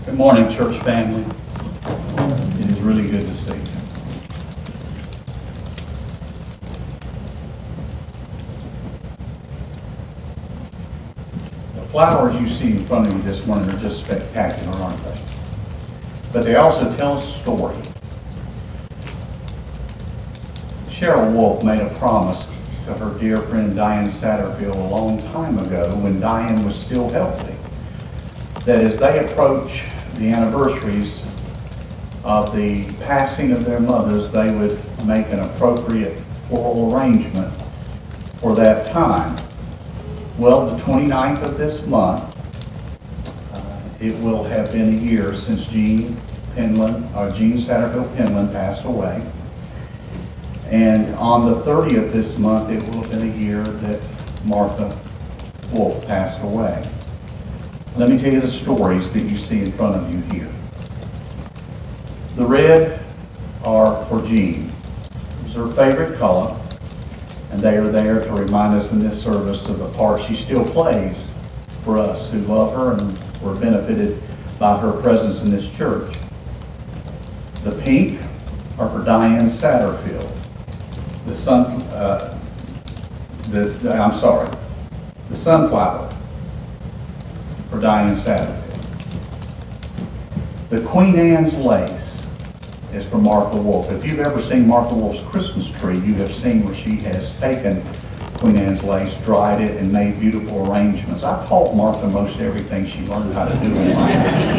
Good morning, church family. It is really good to see you. The flowers you see in front of you this morning are just spectacular, aren't they? But they also tell a story. Cheryl Wolf made a promise to her dear friend Diane Satterfield a long time ago when Diane was still healthy, that as they approach the anniversaries of the passing of their mothers, they would make an appropriate floral arrangement for that time. Well, the 29th of this month, it will have been a year since Jean Satterfield Penland passed away. And on the 30th this month, it will have been a year that Martha Wolf passed away. Let me tell you the stories that you see in front of you here. The red are for Jean. It's her favorite color, and they are there to remind us in this service of the part she still plays for us who love her and were benefited by her presence in this church. The pink are for Diane Satterfield. The sunflower for Diane Satterfield. The Queen Anne's lace is for Martha Wolf. If you've ever seen Martha Wolf's Christmas tree, you have seen where she has taken Queen Anne's lace, dried it, and made beautiful arrangements. I taught Martha most everything she learned how to do in life.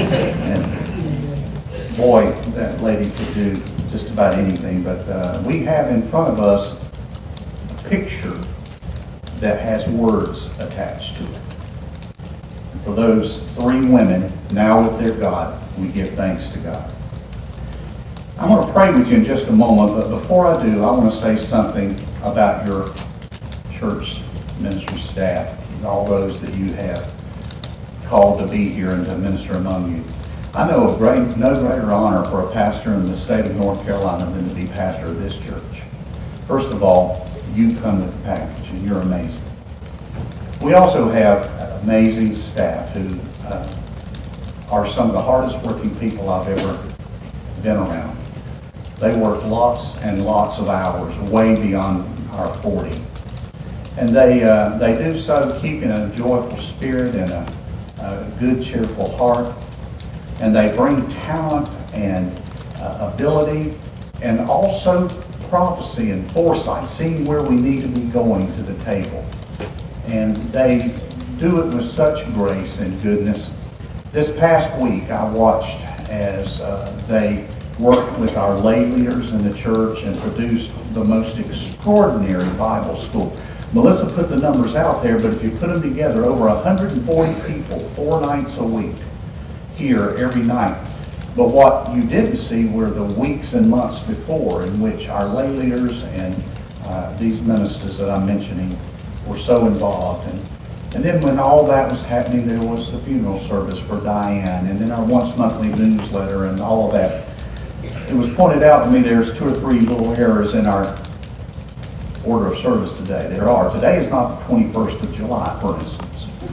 And boy, that lady could do just about anything. But we have in front of us a picture that has words attached to it. For those three women, now with their God, we give thanks to God. I'm going to pray with you in just a moment, but before I do, I want to say something about your church ministry staff, all those that you have called to be here and to minister among you. I know no greater honor for a pastor in the state of North Carolina than to be pastor of this church. First of all, you come with the package, and you're amazing. We also have amazing staff who are some of the hardest working people I've ever been around. They work lots and lots of hours, way beyond our 40. And they do so keeping a joyful spirit and a good, cheerful heart. And they bring talent and ability and also prophecy and foresight, seeing where we need to be going to the table. And they do it with such grace and goodness. This past week, I watched as they worked with our lay leaders in the church and produced the most extraordinary Bible school. Melissa put the numbers out there, but if you put them together, over 140 people, 4 nights a week, here every night. But what you didn't see were the weeks and months before in which our lay leaders and these ministers that I'm mentioning were so involved. And then when all that was happening, there was the funeral service for Diane, and then our once monthly newsletter and all of that. It was pointed out to me there's 2 or 3 little errors in our order of service today. There are. Today is not the 21st of July, for instance.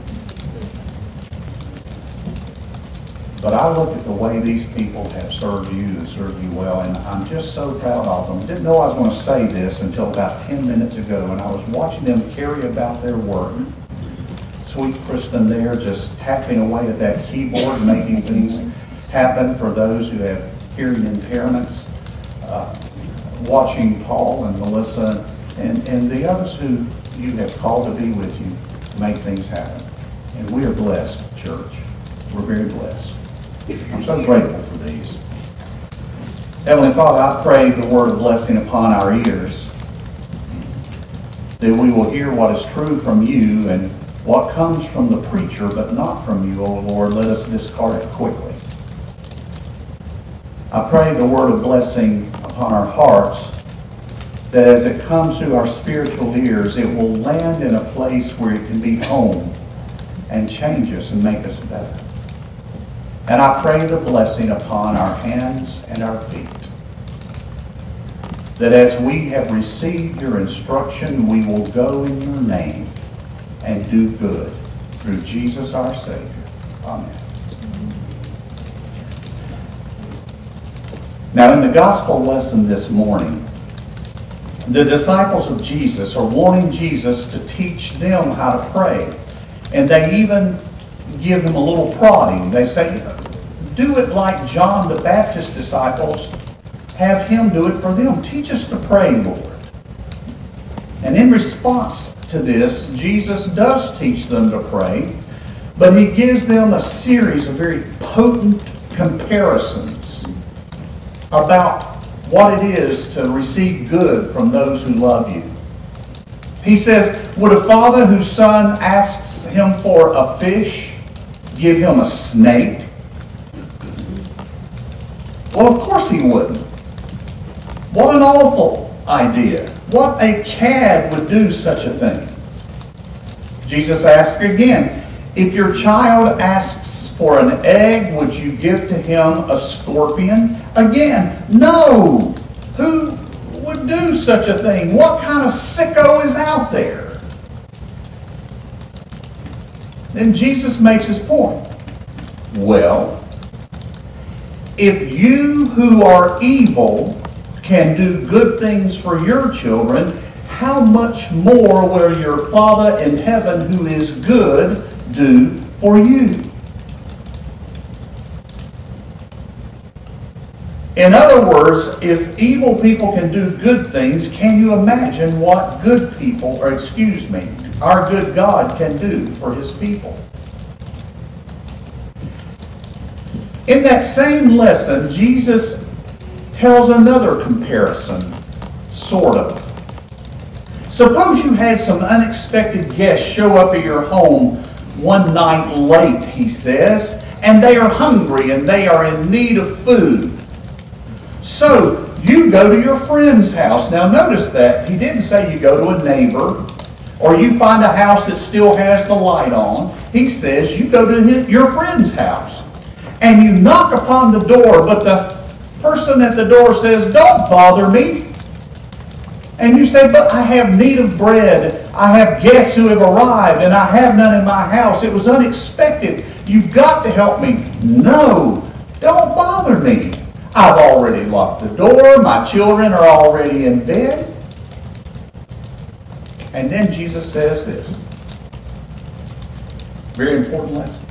But I look at the way these people have served you and served you well, and I'm just so proud of them. Didn't know I was going to say this until about 10 minutes ago, and I was watching them carry about their work. Sweet Kristen there just tapping away at that keyboard, making things happen for those who have hearing impairments. Watching Paul and Melissa and the others who you have called to be with you make things happen. And we are blessed, church. We're very blessed. I'm so grateful for these. Heavenly Father, I pray the word of blessing upon our ears, that we will hear what is true from you and what comes from the preacher, but not from you, O Lord. Let us discard it quickly. I pray the word of blessing upon our hearts, that as it comes through our spiritual ears, it will land in a place where it can be home and change us and make us better. And I pray the blessing upon our hands and our feet, that as we have received your instruction, we will go in your name and do good through Jesus our Savior. Amen. Now, in the gospel lesson this morning, the disciples of Jesus are wanting Jesus to teach them how to pray. And they even give him a little prodding. They say, do it like John the Baptist's disciples. Have him do it for them. Teach us to pray, Lord. And in response to this, Jesus does teach them to pray, but he gives them a series of very potent comparisons about what it is to receive good from those who love you. He says, would a father whose son asks him for a fish give him a snake? Well, of course he wouldn't. What an awful idea. What a cad would do such a thing? Jesus asks again, if your child asks for an egg, would you give to him a scorpion? Again, no. Who would do such a thing? What kind of sicko is out there? Then Jesus makes his point. Well, if you who are evil can do good things for your children, how much more will your Father in heaven who is good do for you? In other words, if evil people can do good things, can you imagine what good people, our good God can do for his people? In that same lesson, Jesus tells another comparison, sort of. Suppose you had some unexpected guests show up at your home one night late, he says, and they are hungry and they are in need of food. So you go to your friend's house. Now notice that he didn't say you go to a neighbor or you find a house that still has the light on. He says you go to your friend's house and you knock upon the door, but the person at the door says, don't bother me. And you say, but I have need of bread. I have guests who have arrived and I have none in my house. It was unexpected. You've got to help me. No, don't bother me. I've already locked the door. My children are already in bed. And then Jesus says this. Very important lesson.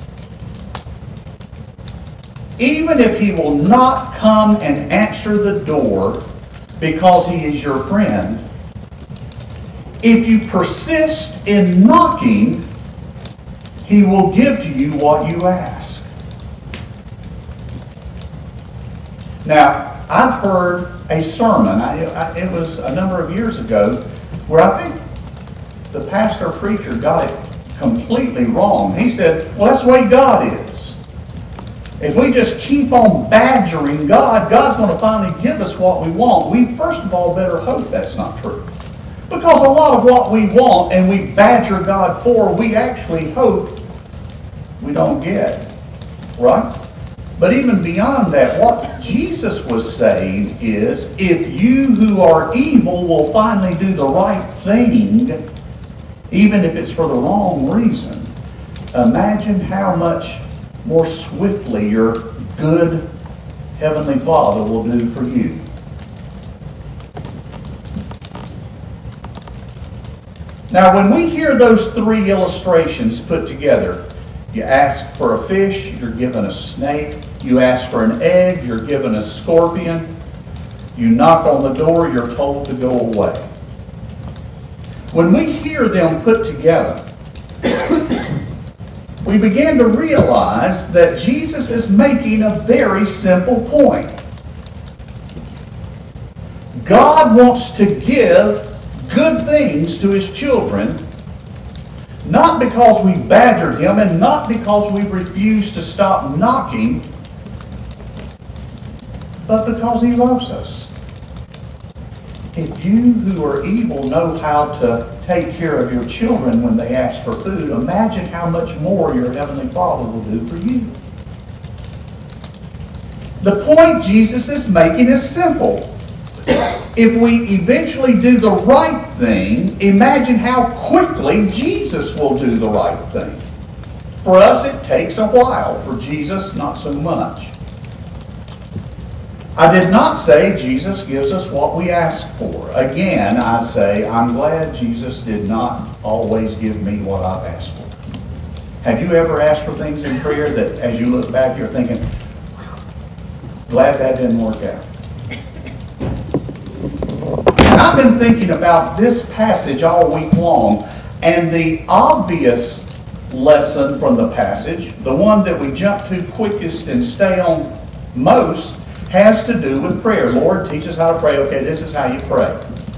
Even if he will not come and answer the door because he is your friend, if you persist in knocking, he will give to you what you ask. Now, I've heard a sermon, it was a number of years ago, where I think the pastor or preacher got it completely wrong. He said, well, that's the way God is. If we just keep on badgering God, God's going to finally give us what we want. We first of all better hope that's not true. Because a lot of what we want and we badger God for, we actually hope we don't get. Right? But even beyond that, what Jesus was saying is, if you who are evil will finally do the right thing, even if it's for the wrong reason, imagine how much more swiftly your good Heavenly Father will do for you. Now, when we hear those three illustrations put together, you ask for a fish, you're given a snake. You ask for an egg, you're given a scorpion. You knock on the door, you're told to go away. When we hear them put together, we begin to realize that Jesus is making a very simple point. God wants to give good things to his children, not because we badgered him and not because we refused to stop knocking, but because he loves us. If you who are evil know how to take care of your children when they ask for food, imagine how much more your Heavenly Father will do for you. The point Jesus is making is simple. If we eventually do the right thing, imagine how quickly Jesus will do the right thing. For us, it takes a while. For Jesus, not so much. I did not say Jesus gives us what we ask for. Again, I say I'm glad Jesus did not always give me what I've asked for. Have you ever asked for things in prayer that as you look back you're thinking, glad that didn't work out? And I've been thinking about this passage all week long, and the obvious lesson from the passage, the one that we jump to quickest and stay on most, has to do with prayer. Lord, teach us how to pray. Okay, this is how you pray.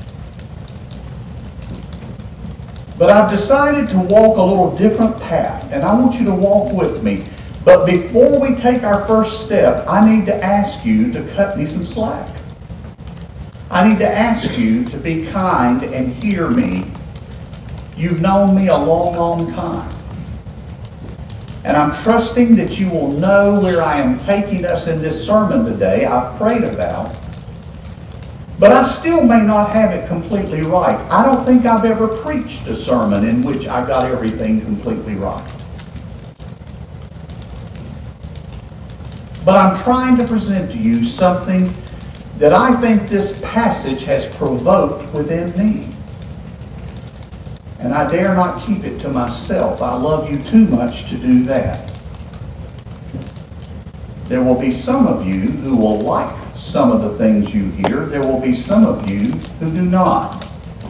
But I've decided to walk a little different path, and I want you to walk with me. But before we take our first step, I need to ask you to cut me some slack. I need to ask you to be kind and hear me. You've known me a long, long time. And I'm trusting that you will know where I am taking us in this sermon today. I've prayed about. But I still may not have it completely right. I don't think I've ever preached a sermon in which I got everything completely right. But I'm trying to present to you something that I think this passage has provoked within me. And I dare not keep it to myself. I love you too much to do that. There will be some of you who will like some of the things you hear. There will be some of you who do not.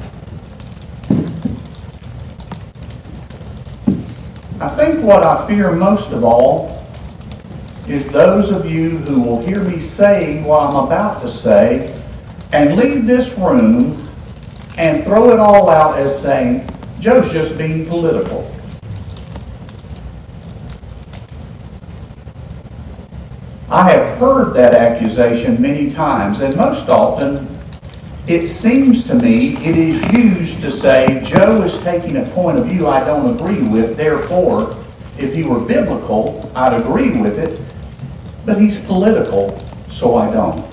I think what I fear most of all is those of you who will hear me saying what I'm about to say and leave this room and throw it all out as saying, Joe's just being political. I have heard that accusation many times, and most often it seems to me it is used to say, Joe is taking a point of view I don't agree with, therefore, if he were biblical, I'd agree with it, but he's political, so I don't.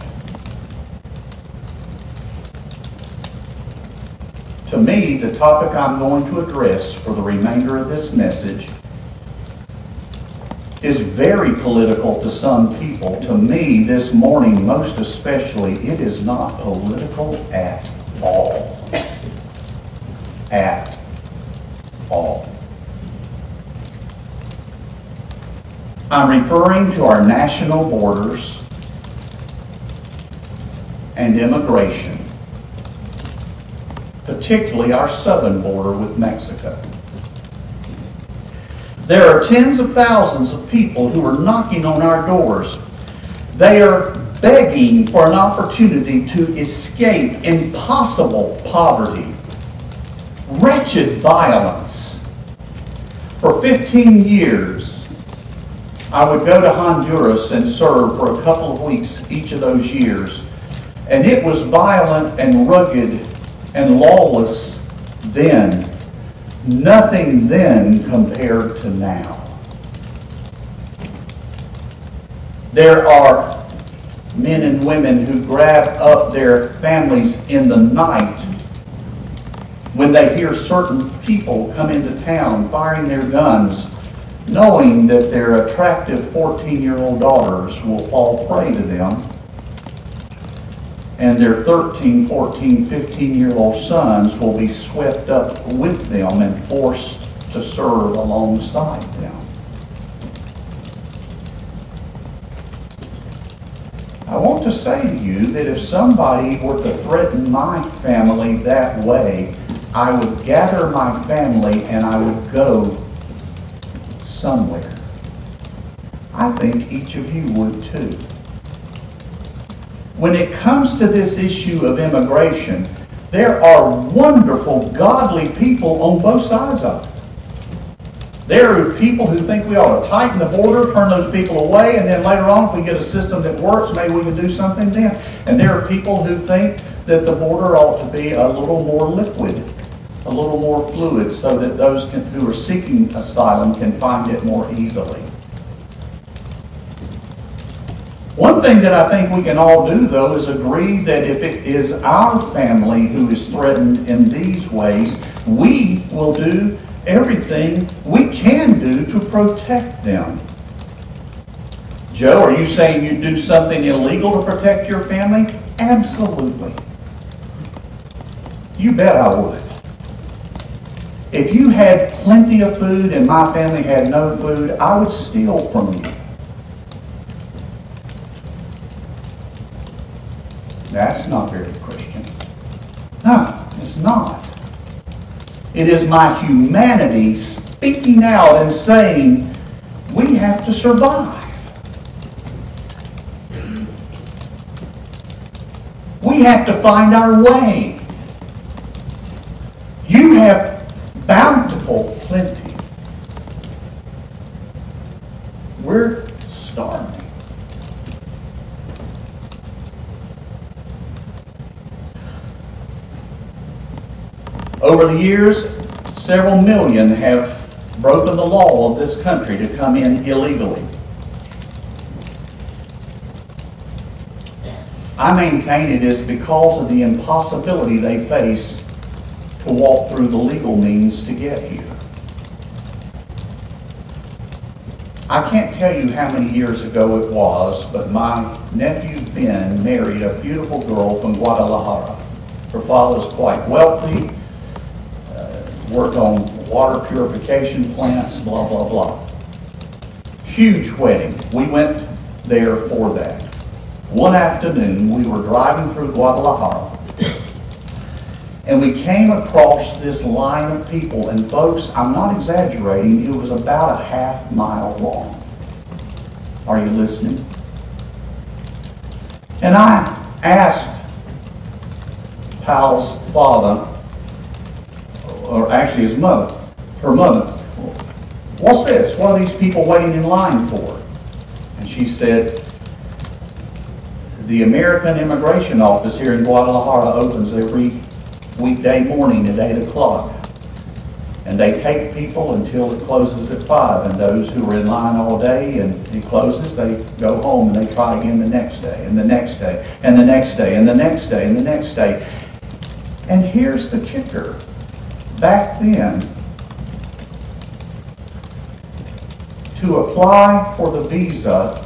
To me, the topic I'm going to address for the remainder of this message is very political to some people. To me, this morning, most especially, it is not political at all. At all. I'm referring to our national borders and immigration, particularly our southern border with Mexico. There are tens of thousands of people who are knocking on our doors. They are begging for an opportunity to escape impossible poverty, wretched violence. For 15 years, I would go to Honduras and serve for a couple of weeks each of those years. And it was violent and rugged and lawless then. Nothing then compared to now. There are men and women who grab up their families in the night when they hear certain people come into town firing their guns, knowing that their attractive 14-year-old daughters will fall prey to them, and their 13, 14, 15-year-old sons will be swept up with them and forced to serve alongside them. I want to say to you that if somebody were to threaten my family that way, I would gather my family and I would go somewhere. I think each of you would too. When it comes to this issue of immigration, there are wonderful, godly people on both sides of it. There are people who think we ought to tighten the border, turn those people away, and then later on, if we get a system that works, maybe we can do something then. And there are people who think that the border ought to be a little more liquid, a little more fluid, so that those who are seeking asylum can find it more easily. One thing that I think we can all do, though, is agree that if it is our family who is threatened in these ways, we will do everything we can do to protect them. Joe, are you saying you'd do something illegal to protect your family? Absolutely. You bet I would. If you had plenty of food and my family had no food, I would steal from you. That's not very Christian. No, it's not. It is my humanity speaking out and saying, we have to survive. We have to find our way. You have bountiful plenty. We're starving. Over the years, several million have broken the law of this country to come in illegally. I maintain it is because of the impossibility they face to walk through the legal means to get here. I can't tell you how many years ago it was, but my nephew Ben married a beautiful girl from Guadalajara. Her father's quite wealthy, worked on water purification plants, blah, blah, blah. Huge wedding. We went there for that. One afternoon, we were driving through Guadalajara, and we came across this line of people, and folks, I'm not exaggerating, it was about a half-mile long. Are you listening? And I asked Pal's father, or actually his mother, her mother, what's this? What are these people waiting in line for? And she said, the American Immigration Office here in Guadalajara opens every weekday morning at 8 o'clock. And they take people until it closes at 5. And those who are in line all day and it closes, they go home and they try again the next day, and the next day, and the next day, and the next day, and the next day. And here's the kicker. Back then, to apply for the visa,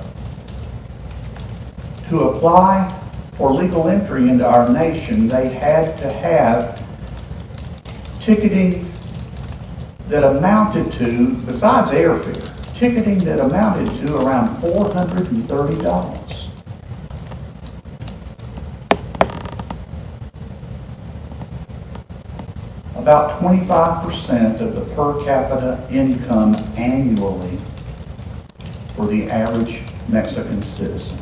to apply for legal entry into our nation, they had to have ticketing that amounted to, besides airfare, ticketing that amounted to around $430. About 25% of the per capita income annually for the average Mexican citizen.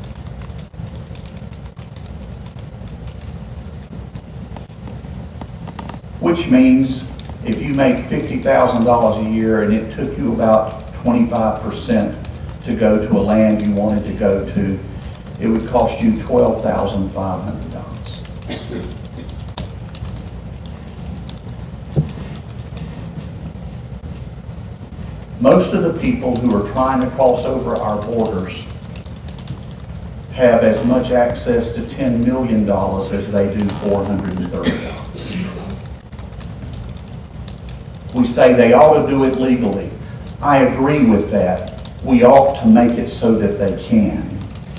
Which means if you make $50,000 a year and it took you about 25% to go to a land you wanted to go to, it would cost you $12,500. Most of the people who are trying to cross over our borders have as much access to $10 million as they do $430. We say they ought to do it legally. I agree with that. We ought to make it so that they can.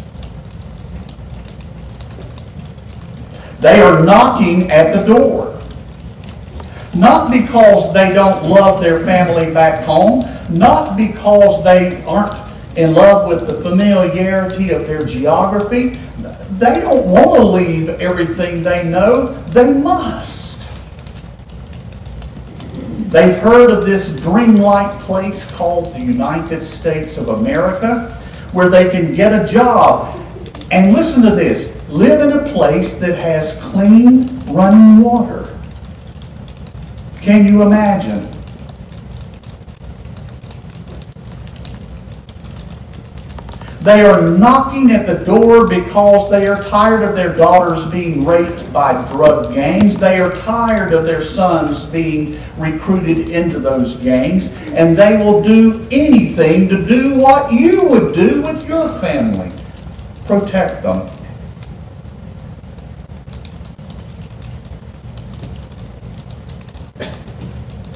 They are knocking at the door. Not because they don't love their family back home, not because they aren't in love with the familiarity of their geography. They don't want to leave everything they know. They must. They've heard of this dreamlike place called the United States of America, where they can get a job. And listen to this, live in a place that has clean running water. Can you imagine? They are knocking at the door because they are tired of their daughters being raped by drug gangs. They are tired of their sons being recruited into those gangs. And they will do anything to do what you would do with your family. Protect them.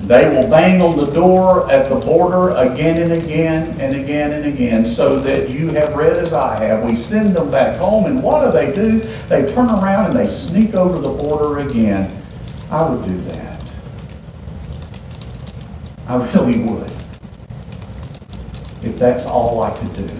They will bang on the door at the border again and again and again and again, so that you have read as I have. We send them back home, and what do? They turn around and they sneak over the border again. I would do that. I really would. If that's all I could do.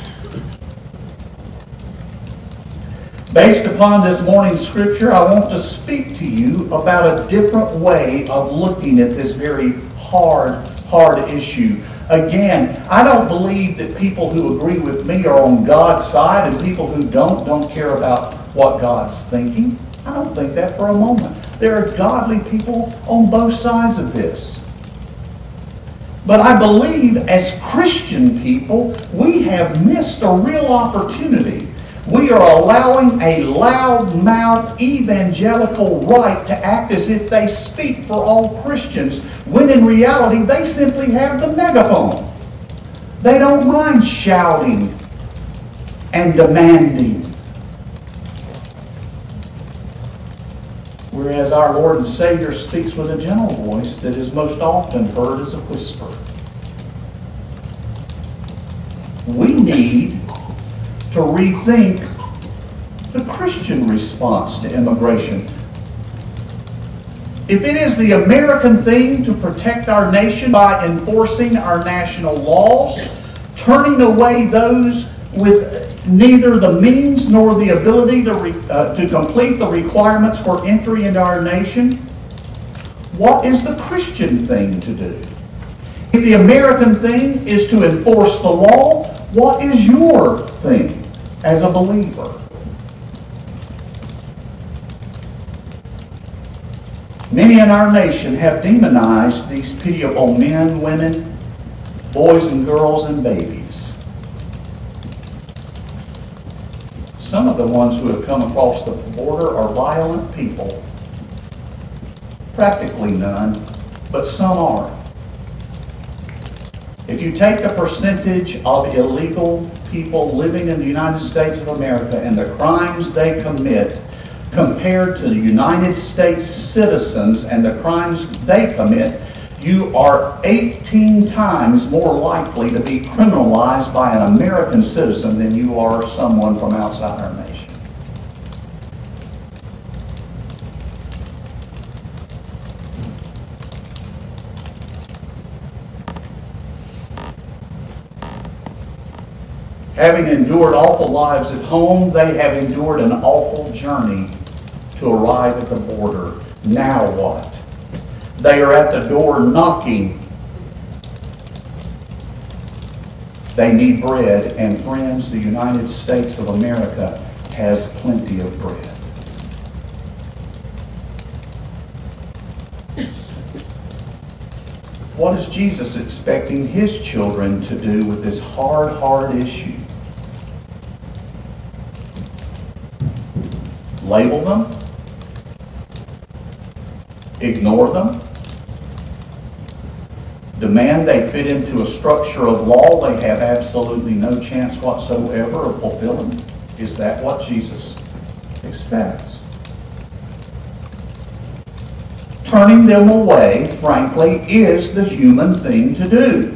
Based upon this morning's scripture, I want to speak to you about a different way of looking at this very hard issue. Again, I don't believe that people who agree with me are on God's side, and people who don't care about what God's thinking. I don't think that for a moment. There are godly people on both sides of this. But I believe as Christian people, we have missed a real opportunity. We are allowing a loud-mouthed evangelical right to act as if they speak for all Christians, when in reality they simply have the megaphone. They don't mind shouting and demanding. Whereas our Lord and Savior speaks with a gentle voice that is most often heard as a whisper. We need to rethink the Christian response to immigration. If it is the American thing to protect our nation by enforcing our national laws, turning away those with neither the means nor the ability to complete the requirements for entry into our nation, what is the Christian thing to do? If the American thing is to enforce the law, what is your thing as a believer? Many in our nation have demonized these pitiable men, women, boys and girls, and babies. Some of the ones who have come across the border are violent people. Practically none, but some are. If you take the percentage of illegal people living in the United States of America and the crimes they commit compared to the United States citizens and the crimes they commit, you are 18 times more likely to be criminalized by an American citizen than you are someone from outside our nation. Having endured awful lives at home, they have endured an awful journey to arrive at the border. Now what? They are at the door knocking. They need bread, and friends, the United States of America has plenty of bread. What is Jesus expecting his children to do with this hard issue? Label them? Ignore them? Demand they fit into a structure of law they have absolutely no chance whatsoever of fulfilling? Is that what Jesus expects? Turning them away, frankly, is the human thing to do.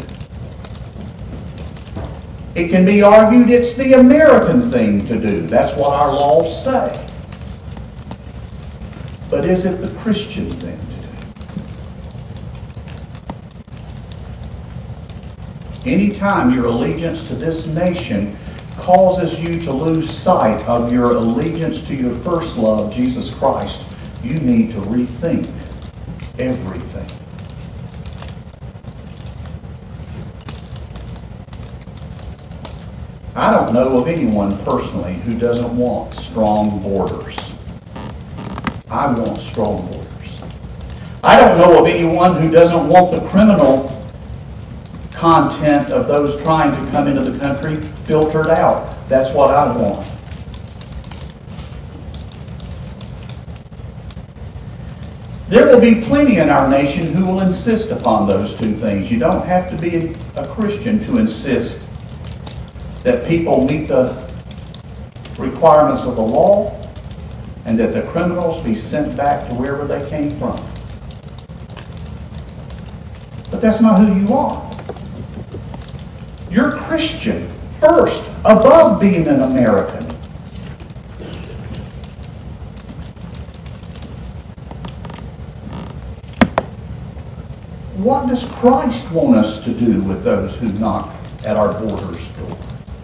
It can be argued it's the American thing to do. That's what our laws say. But is it the Christian thing to do? Anytime your allegiance to this nation causes you to lose sight of your allegiance to your first love, Jesus Christ, you need to rethink everything. I don't know of anyone personally who doesn't want strong borders. I want strong borders. I don't know of anyone who doesn't want the criminal content of those trying to come into the country filtered out. That's what I want. There will be plenty in our nation who will insist upon those two things. You don't have to be a Christian to insist that people meet the requirements of the law and that the criminals be sent back to wherever they came from. But that's not who you are. You're Christian first, above being an American. What does Christ want us to do with those who knock at our border's door?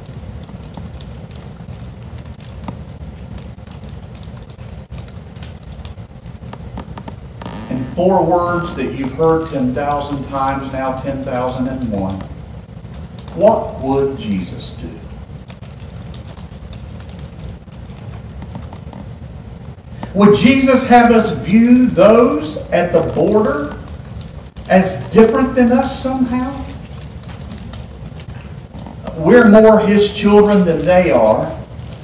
In 4 words that you've heard 10,000 times now, 10,001, what would Jesus do? Would Jesus have us view those at the border as different than us somehow? We're more His children than they are.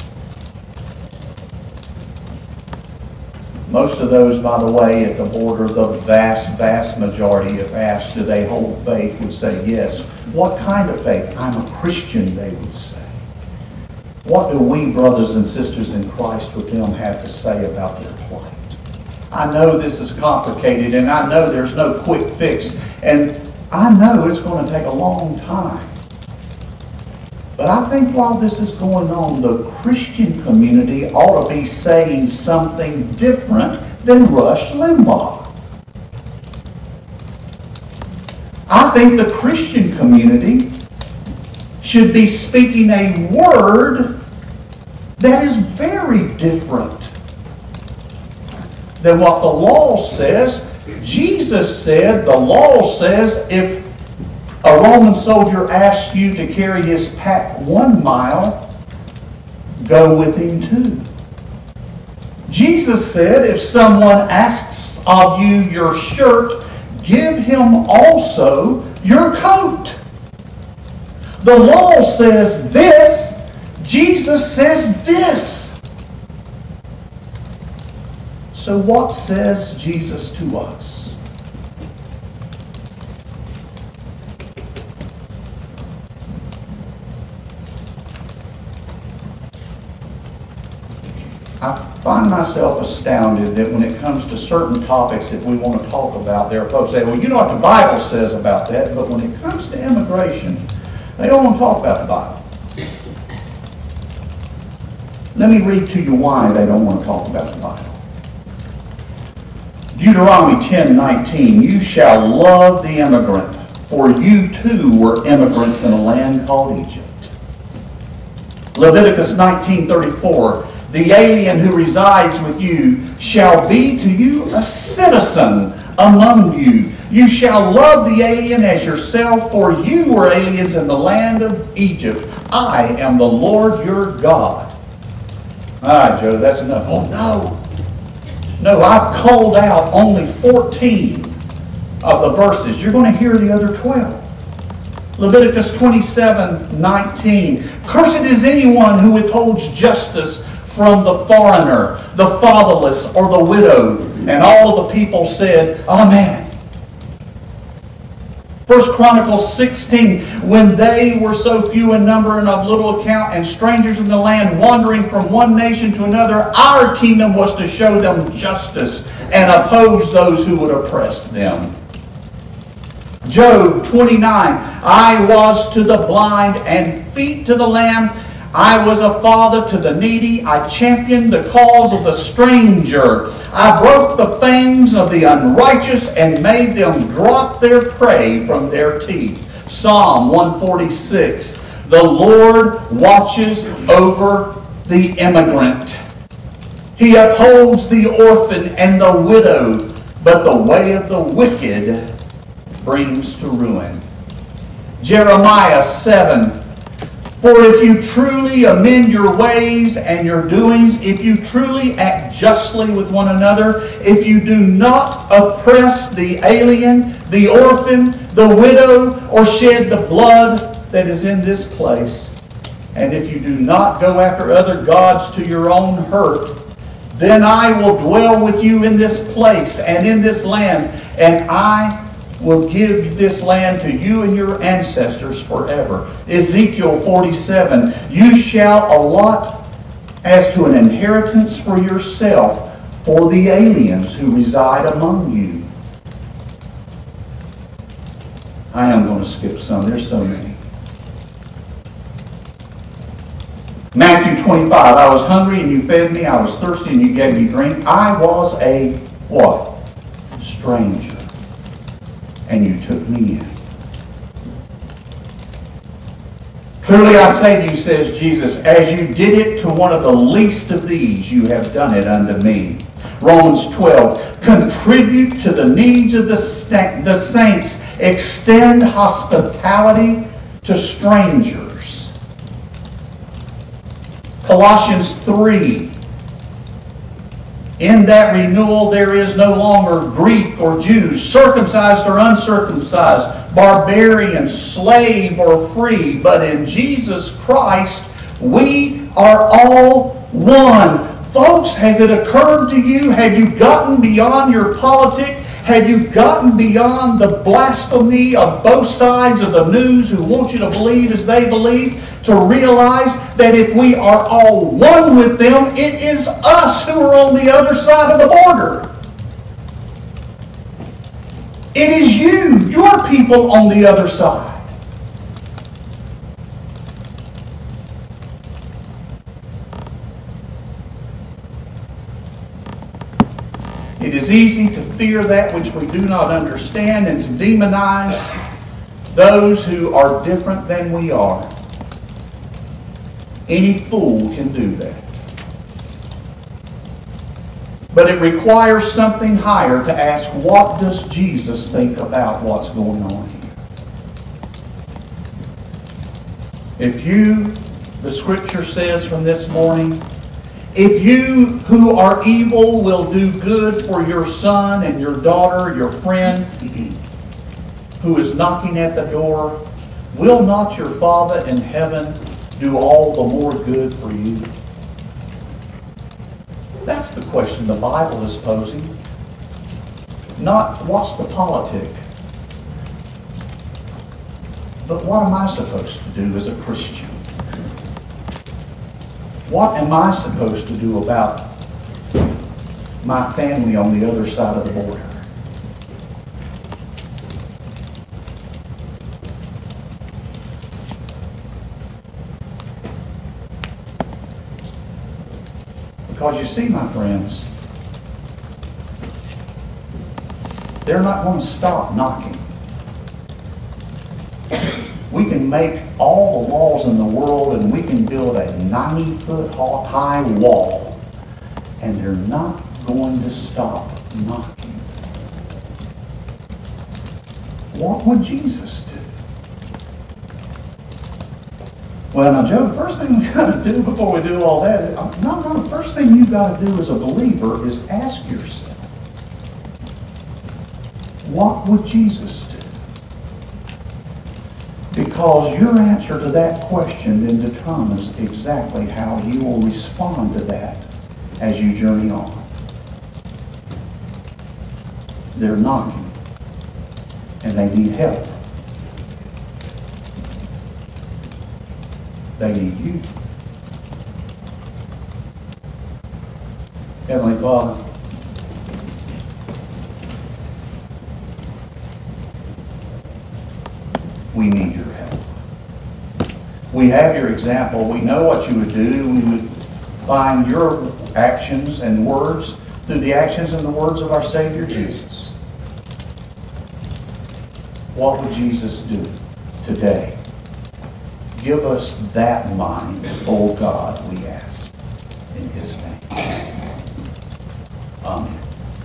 Most of those, by the way, at the border, the vast majority, if asked, do they hold faith, would say yes. What kind of faith? I'm a Christian, they would say. What do we, brothers and sisters in Christ, with them have to say about their plight? I know this is complicated, and I know there's no quick fix, and I know it's going to take a long time. But I think while this is going on, the Christian community ought to be saying something different than Rush Limbaugh. I think the Christian community should be speaking a word that is very different than what the law says. Jesus said, the law says, if a Roman soldier asks you to carry his pack 1 mile, go with him 2. Jesus said, if someone asks of you your shirt, give him also your coat. The law says this, Jesus says this. So what says Jesus to us? I find myself astounded that when it comes to certain topics that we want to talk about, there are folks say, well, you know what the Bible says about that, but when it comes to immigration, they don't want to talk about the Bible. Let me read to you why they don't want to talk about the Bible. Deuteronomy 10:19, you shall love the immigrant, for you too were immigrants in a land called Egypt. Leviticus 19:34, the alien who resides with you shall be to you a citizen among you. You shall love the alien as yourself, for you were aliens in the land of Egypt. I am the Lord your God. All right, Joe, that's enough. Oh, no. No, I've culled out only 14 of the verses. You're going to hear the other 12. Leviticus 27:19. Cursed is anyone who withholds justice from the foreigner, the fatherless, or the widowed. And all of the people said, Amen. 1 Chronicles 16, when they were so few in number and of little account, and strangers in the land wandering from one nation to another, our kingdom was to show them justice and oppose those who would oppress them. Job 29, I was to the blind and feet to the lame. I was a father to the needy. I championed the cause of the stranger. I broke the fangs of the unrighteous and made them drop their prey from their teeth. Psalm 146. The Lord watches over the immigrant. He upholds the orphan and the widow, but the way of the wicked brings to ruin. Jeremiah 7. For if you truly amend your ways and your doings, if you truly act justly with one another, if you do not oppress the alien, the orphan, the widow, or shed the blood that is in this place, and if you do not go after other gods to your own hurt, then I will dwell with you in this place and in this land, and I will give this land to you and your ancestors forever. Ezekiel 47, you shall allot as to an inheritance for yourself for the aliens who reside among you. I am going to skip some. There's so many. Matthew 25, I was hungry and you fed me. I was thirsty and you gave me drink. I was a what? Stranger. And you took me in. Truly I say to you, says Jesus, as you did it to one of the least of these, you have done it unto me. Romans 12, contribute to the needs of the saints. Extend hospitality to strangers. Colossians 3, in that renewal there is no longer Greek or Jew, circumcised or uncircumcised, barbarian, slave or free, but in Jesus Christ we are all one. Folks, has it occurred to you, have you gotten beyond your politics? Have you gotten beyond the blasphemy of both sides of the news who want you to believe as they believe, to realize that if we are all one with them, it is us who are on the other side of the border. It is you, your people on the other side. It is easy to fear that which we do not understand and to demonize those who are different than we are. Any fool can do that. But it requires something higher to ask, what does Jesus think about what's going on here? If you, the Scripture says from this morning, if you who are evil will do good for your son and your daughter, your friend who is knocking at the door, will not your Father in heaven do all the more good for you? That's the question the Bible is posing. Not what's the politic, but what am I supposed to do as a Christian? What am I supposed to do about my family on the other side of the border? Because you see, my friends, they're not going to stop knocking. We can make all the laws in the world and we can build a 90-foot high wall, and they're not going to stop knocking. What would Jesus do? Well, now, Joe, the first thing we've got to do before we do all that, the first thing you've got to do as a believer is ask yourself, what would Jesus do? Because your answer to that question then determines exactly how you will respond to that as you journey on. They're knocking, and they need help. They need you. Heavenly Father, we need your help. We have your example. We know what you would do. We would find your actions and words through the actions and the words of our Savior Jesus. What would Jesus do today? Give us that mind, oh God, we ask. In His name. Amen.